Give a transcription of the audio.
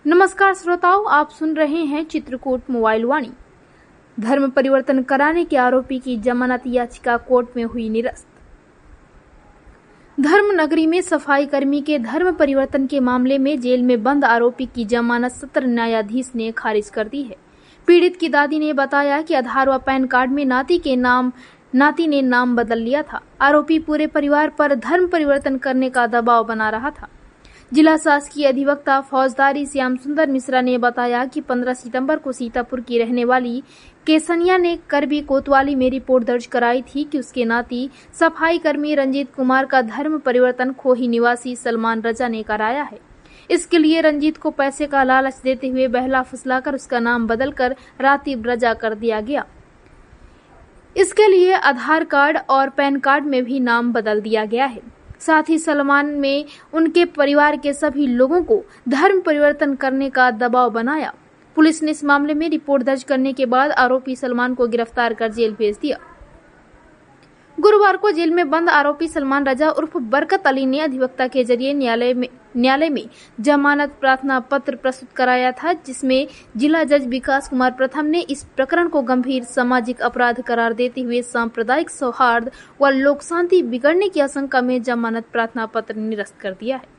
नमस्कार श्रोताओं, आप सुन रहे हैं चित्रकूट मोबाइल वाणी। धर्म परिवर्तन कराने के आरोपी की जमानत याचिका कोर्ट में हुई निरस्त। धर्म नगरी में सफाई कर्मी के धर्म परिवर्तन के मामले में जेल में बंद आरोपी की जमानत सत्र न्यायाधीश ने खारिज कर दी है। पीड़ित की दादी ने बताया कि आधार व पैन कार्ड में नाती ने नाम बदल लिया था। आरोपी पूरे परिवार पर धर्म परिवर्तन करने का दबाव बना रहा था। जिला शासकीय अधिवक्ता फौजदारी श्याम सुंदर मिश्रा ने बताया कि 15 सितंबर को सीतापुर की रहने वाली केसनिया ने करबी कोतवाली में रिपोर्ट दर्ज कराई थी कि उसके नाती सफाई कर्मी रंजीत कुमार का धर्म परिवर्तन खोही निवासी सलमान रजा ने कराया है। इसके लिए रंजीत को पैसे का लालच देते हुए बहला फुसलाकर उसका नाम बदलकर रातिब रजा कर दिया गया। इसके लिए आधार कार्ड और पैन कार्ड में भी नाम बदल दिया गया है। साथ ही सलमान में उनके परिवार के सभी लोगों को धर्म परिवर्तन करने का दबाव बनाया। पुलिस ने इस मामले में रिपोर्ट दर्ज करने के बाद आरोपी सलमान को गिरफ्तार कर जेल भेज दिया। गुरुवार को जेल में बंद आरोपी सलमान रजा उर्फ बरकत अली ने अधिवक्ता के जरिए न्यायालय में जमानत प्रार्थना पत्र प्रस्तुत कराया था, जिसमें जिला जज विकास कुमार प्रथम ने इस प्रकरण को गंभीर सामाजिक अपराध करार देते हुए सांप्रदायिक सौहार्द व लोक शांति बिगड़ने की आशंका में जमानत प्रार्थना पत्र निरस्त कर दिया है।